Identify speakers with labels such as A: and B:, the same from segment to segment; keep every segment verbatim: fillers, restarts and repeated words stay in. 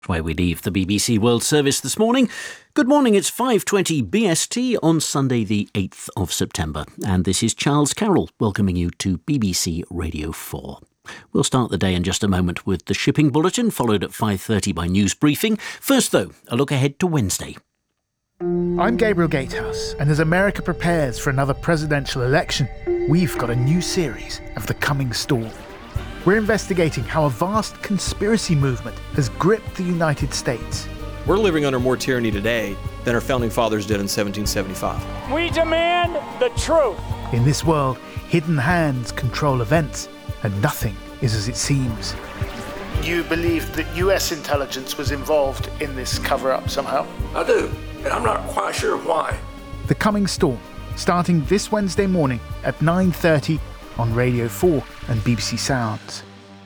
A: Why we leave the B B C World Service this morning. Good morning, it's five twenty B S T on Sunday the eighth of September, and this is Charles Carroll welcoming you to B B C Radio four. We'll start the day in just a moment with the shipping bulletin, followed at five thirty by news briefing. First though, a look ahead to Wednesday.
B: I'm Gabriel Gatehouse, and as America prepares for another presidential election, we've got a new series of The Coming Storm. We're investigating how a vast conspiracy movement has gripped the United States.
C: We're living under more tyranny today than our founding fathers did in seventeen seventy-five.
D: We demand the truth.
B: In this world, hidden hands control events, and nothing is as it seems. You believe that U S intelligence was involved in this cover-up somehow?
E: I do, and I'm not quite sure why.
B: The Coming Storm, starting this Wednesday morning at nine thirty on Radio four and B B C Sounds.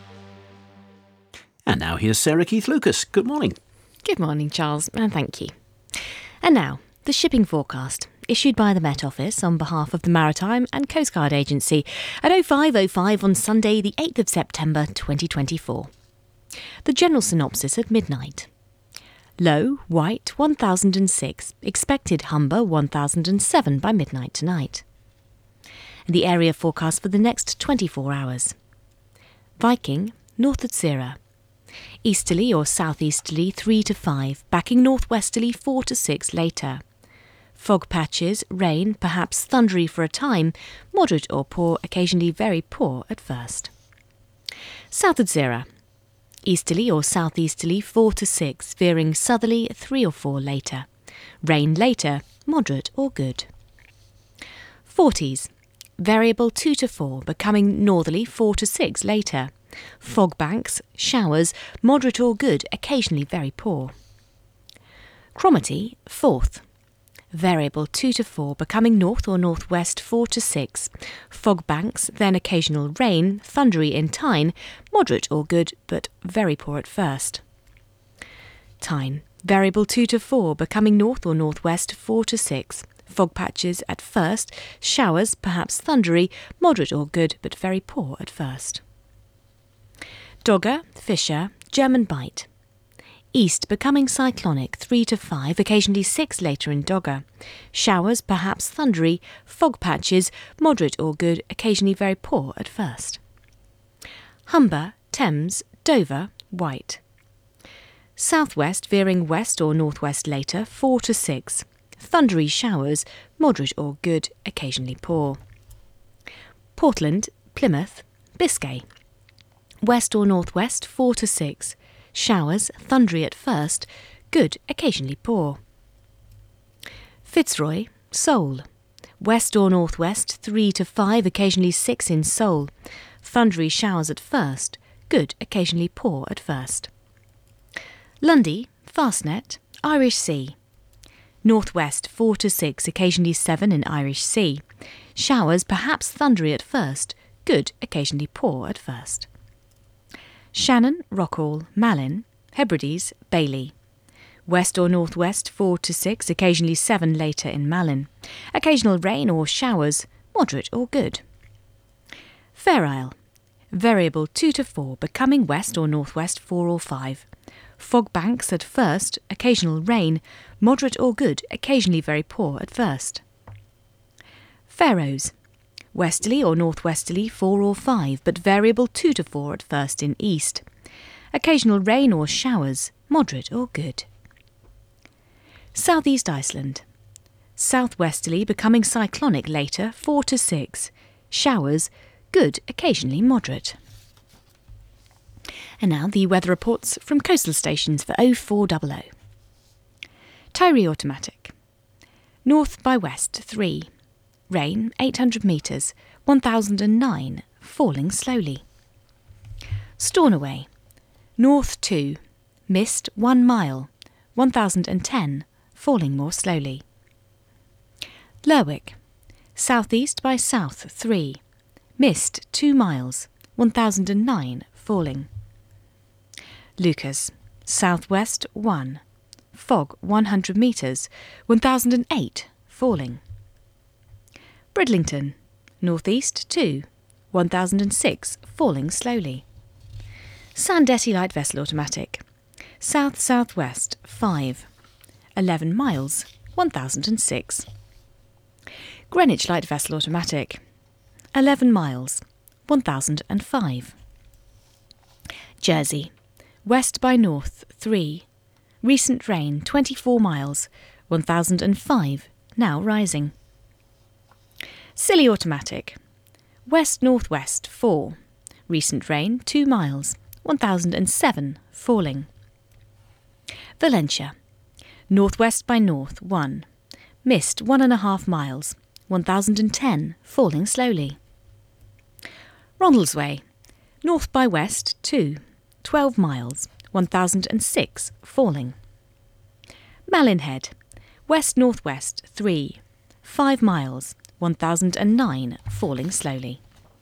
A: And now here's Sarah Keith-Lucas. Good morning.
F: Good morning, Charles, and thank you. And now, the shipping forecast, issued by the Met Office on behalf of the Maritime and Coast Guard Agency at oh five oh five on Sunday the eighth of September twenty twenty-four. The general synopsis at midnight. Low, White, one thousand six, expected Humber, one thousand seven by midnight tonight. The area forecast for the next twenty-four hours. Viking, north at Zira. Easterly or southeasterly three to five, backing northwesterly four to six later. Fog patches, rain, perhaps thundery for a time, moderate or poor, occasionally very poor at first. South at Zira. Easterly or southeasterly four to six, veering southerly three or four later. Rain later, moderate or good. Forties. Variable two to four, becoming northerly four to six later. Fog banks, showers, moderate or good, occasionally very poor. Cromarty, fourth. Variable two to four, becoming north or northwest four to six. Fog banks, then occasional rain, thundery in Tyne, moderate or good, but very poor at first. Tyne, variable two to four, becoming north or northwest four to six. Fog patches at first, showers, perhaps thundery, moderate or good, but very poor at first. Dogger, Fisher, German Bight. East becoming cyclonic, three to five, occasionally six later in Dogger. Showers, perhaps thundery, fog patches, moderate or good, occasionally very poor at first. Humber, Thames, Dover, White. Southwest veering west or northwest later, four to six. Thundery showers, moderate or good, occasionally poor. Portland, Plymouth, Biscay. West or northwest, four to six. Showers, thundery at first, good, occasionally poor. Fitzroy, Seoul. West or northwest, three to five, occasionally six in Seoul. Thundery showers at first, good, occasionally poor at first. Lundy, Fastnet, Irish Sea. Northwest four to six, occasionally seven in Irish Sea. Showers, perhaps thundery at first, good, occasionally poor at first. Shannon, Rockall, Malin, Hebrides, Bailey. West or northwest four to six, occasionally seven later in Malin. Occasional rain or showers, moderate or good. Fair Isle. Variable two to four, becoming west or northwest four or five. Fog banks at first, occasional rain, moderate or good, occasionally very poor at first. Faroes. Westerly or northwesterly four or five, but variable two to four at first in east. Occasional rain or showers, moderate or good. Southeast Iceland. Southwesterly becoming cyclonic later, four to six. Showers, good, occasionally moderate. And now the weather reports from coastal stations for oh four hundred. Tyree Automatic. North by west, three. Rain, eight hundred metres, one thousand nine, falling slowly. Stornoway. North two. Mist, one mile, one thousand ten, falling more slowly. Lerwick. Southeast by south, three. Mist, two miles, one thousand nine, falling. Lucas. Southwest, one. Fog, one hundred metres, one thousand eight, falling. Bridlington. Northeast, two. one thousand six, falling slowly. Sandetti Light Vessel Automatic. South-southwest, five. eleven miles, one thousand six. Greenwich Light Vessel Automatic, eleven miles, one thousand five. Jersey, west by north, three. Recent rain, twenty-four miles, one thousand five, now rising. Scilly Automatic, west-northwest, four. Recent rain, two miles, one thousand seven, falling. Valentia, northwest by north, one. Mist, one and a half miles, one thousand ten, falling slowly. Ronald's north by west, two. twelve miles, one thousand six, falling. Malinhead, west-northwest, three. five miles, one thousand nine, falling slowly.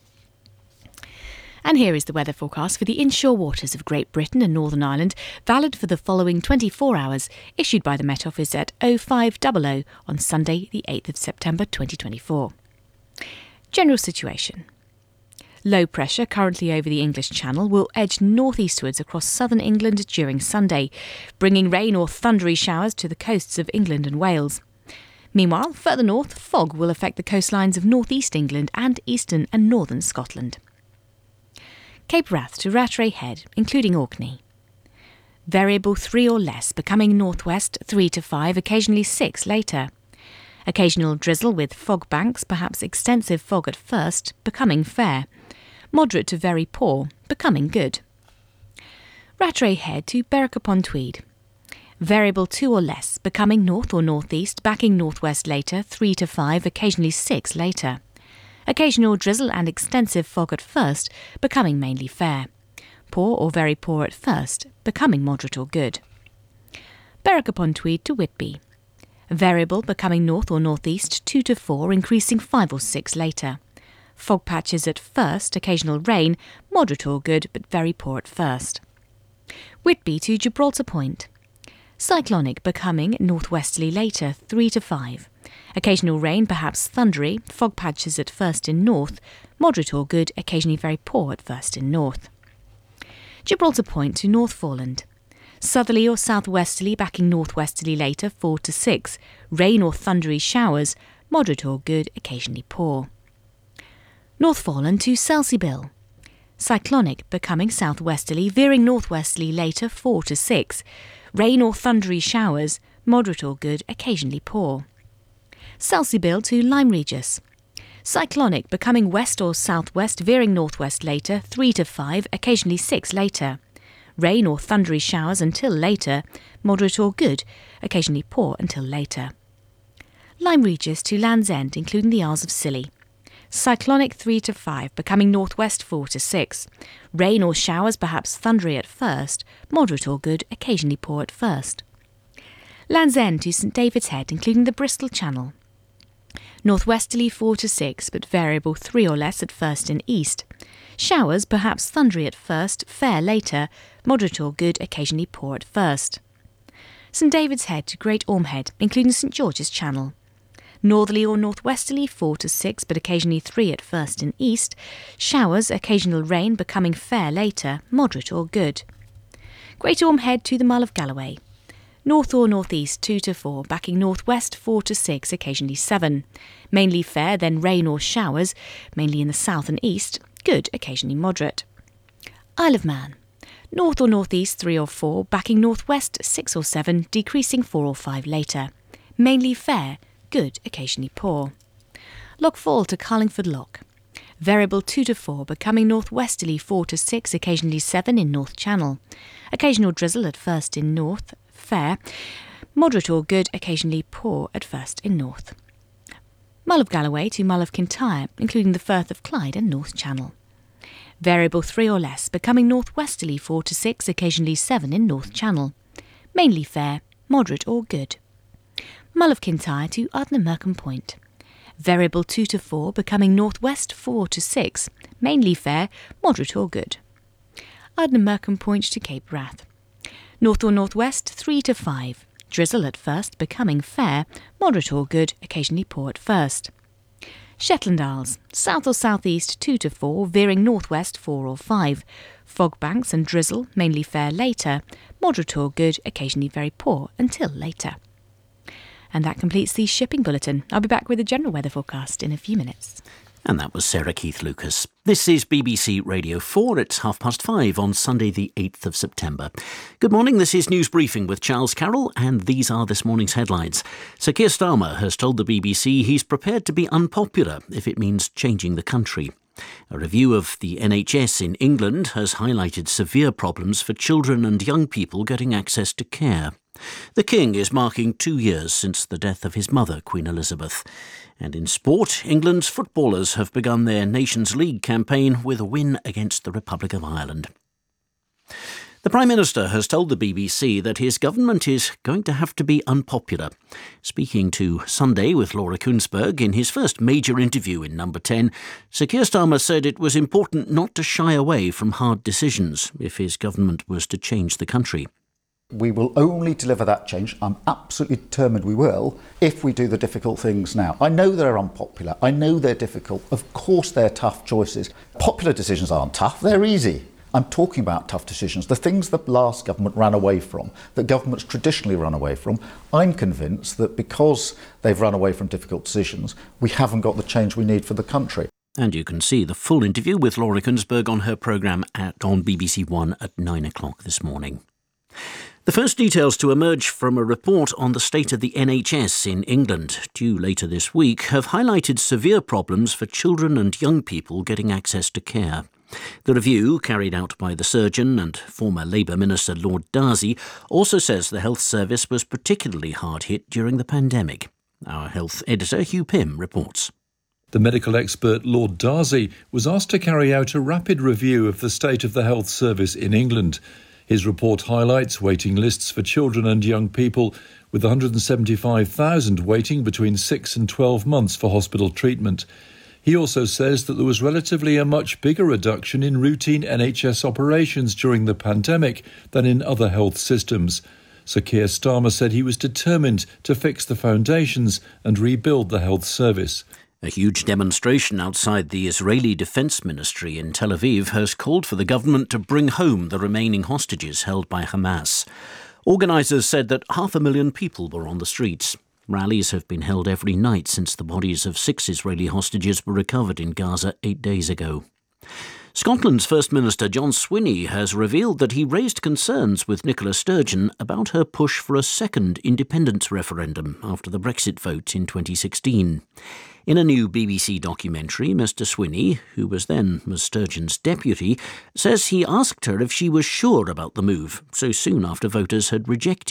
F: And here is the weather forecast for the inshore waters of Great Britain and Northern Ireland, valid for the following twenty-four hours, issued by the Met Office at oh five hundred on Sunday, the eighth of September twenty twenty-four. General situation. Low pressure currently over the English Channel will edge northeastwards across southern England during Sunday, bringing rain or thundery showers to the coasts of England and Wales. Meanwhile, further north, fog will affect the coastlines of northeast England and eastern and northern Scotland. Cape Wrath to Rattray Head, including Orkney. Variable three or less, becoming northwest three to five, occasionally six later. Occasional drizzle with fog banks, perhaps extensive fog at first, becoming fair. Moderate to very poor, becoming good. Rattray Head to Berwick upon Tweed. Variable two or less, becoming north or northeast, backing northwest later, three to five, occasionally six later. Occasional drizzle and extensive fog at first, becoming mainly fair. Poor or very poor at first, becoming moderate or good. Berwick upon Tweed to Whitby. Variable, becoming north or northeast, two to four, increasing five or six later. Fog patches at first, occasional rain, moderate or good, but very poor at first. Whitby to Gibraltar Point. Cyclonic, becoming northwesterly later, three to five. Occasional rain, perhaps thundery, fog patches at first in north, moderate or good, occasionally very poor at first in north. Gibraltar Point to North Foreland. Southerly or southwesterly, backing northwesterly later, four to six. Rain or thundery showers, moderate or good, occasionally poor. North Foreland to Selseybill. Cyclonic, becoming southwesterly, veering northwesterly later, four to six. Rain or thundery showers, moderate or good, occasionally poor. Selseybill to Lyme Regis. Cyclonic, becoming west or southwest, veering northwest later, three to five, occasionally six later. Rain or thundery showers until later, moderate or good, occasionally poor until later. Lyme Regis to Land's End, including the Isles of Scilly. Cyclonic three to five, becoming northwest four to six. Rain or showers, perhaps thundery at first, moderate or good, occasionally poor at first. Land's End to St David's Head, including the Bristol Channel. Northwesterly four to six, but variable three or less at first in east. Showers, perhaps thundery at first, fair later, moderate or good, occasionally poor at first. St David's Head to Great Ormhead, including St George's Channel. Northerly or northwesterly four to six, but occasionally three at first in east. Showers, occasional rain, becoming fair later, moderate or good. Great Ormhead to the Mull of Galloway. North or northeast two to four, backing northwest four to six, occasionally seven. Mainly fair, then rain or showers, mainly in the south and east. Good, occasionally moderate. Isle of Man. North or northeast three or four, backing northwest six or seven, decreasing four or five later. Mainly fair, good, occasionally poor. Loch Fall to Carlingford Loch. Variable two to four, becoming northwesterly four to six, occasionally seven in North Channel. Occasional drizzle at first in north, fair. Moderate or good, occasionally poor at first in north. Mull of Galloway to Mull of Kintyre, including the Firth of Clyde and North Channel. Variable three or less, becoming northwesterly four to six, occasionally seven in North Channel. Mainly fair, moderate or good. Mull of Kintyre to Ardnamurcombe Point. Variable two to four, becoming northwest four to six, mainly fair, moderate or good. Ardnamurcombe Point to Cape Wrath. North or northwest three to five. Drizzle at first, becoming fair, moderate or good, occasionally poor at first. Shetland Isles, south or southeast two to four, veering northwest four or five. Fog banks and drizzle, mainly fair later. Moderate or good, occasionally very poor until later. And that completes the shipping bulletin. I'll be back with the general weather forecast in a few minutes.
A: And that was Sarah Keith Lucas. This is B B C Radio four. It's half past five on Sunday the eighth of September. Good morning, this is News Briefing with Charles Carroll, and these are this morning's headlines. Sir Keir Starmer has told the B B C he's prepared to be unpopular if it means changing the country. A review of the N H S in England has highlighted severe problems for children and young people getting access to care. The King is marking two years since the death of his mother, Queen Elizabeth. And in sport, England's footballers have begun their Nations League campaign with a win against the Republic of Ireland. The Prime Minister has told the B B C that his government is going to have to be unpopular. Speaking to Sunday with Laura Kuenssberg in his first major interview in Number ten, Sir Keir Starmer said it was important not to shy away from hard decisions if his government was to change the country.
G: We will only deliver that change, I'm absolutely determined we will, if we do the difficult things now. I know they're unpopular, I know they're difficult, of course they're tough choices. Popular decisions aren't tough, they're easy. I'm talking about tough decisions, the things the last government ran away from, that governments traditionally run away from. I'm convinced that because they've run away from difficult decisions, we haven't got the change we need for the country.
A: And you can see the full interview with Laura Kuenssberg on her programme at, on B B C One at nine o'clock this morning. The first details to emerge from a report on the state of the N H S in England, due later this week, have highlighted severe problems for children and young people getting access to care. The review, carried out by the surgeon and former Labour Minister Lord Darzi, also says the health service was particularly hard hit during the pandemic. Our health editor Hugh Pym reports.
H: The medical expert Lord Darzi was asked to carry out a rapid review of the state of the health service in England. His report highlights waiting lists for children and young people, with one hundred seventy-five thousand waiting between six and twelve months for hospital treatment. He also says that there was relatively a much bigger reduction in routine N H S operations during the pandemic than in other health systems. Sir Keir Starmer said he was determined to fix the foundations and rebuild the health service.
A: A huge demonstration outside the Israeli Defense Ministry in Tel Aviv has called for the government to bring home the remaining hostages held by Hamas. Organisers said that half a million people were on the streets. Rallies have been held every night since the bodies of six Israeli hostages were recovered in Gaza eight days ago. Scotland's First Minister John Swinney has revealed that he raised concerns with Nicola Sturgeon about her push for a second independence referendum after the Brexit vote in twenty sixteen. In a new B B C documentary, Mr Swinney, who was then Miz Sturgeon's deputy, says he asked her if she was sure about the move so soon after voters had rejected